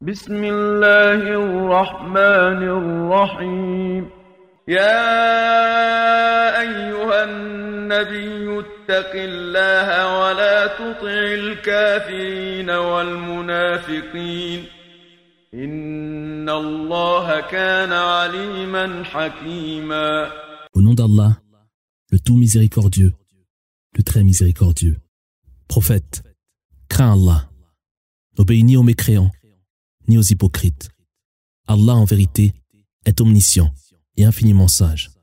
بسم الله الرحمن الرحيم يا أيها النبي اتق الله ولا تطع الكافرين والمنافقين إن الله كان عليما حكيما. Au nom d'Allah, le tout miséricordieux, le très miséricordieux. Prophète, crains Allah, n'obéis ni aux mécréants, ni aux hypocrites. Allah en vérité est omniscient et infiniment sage.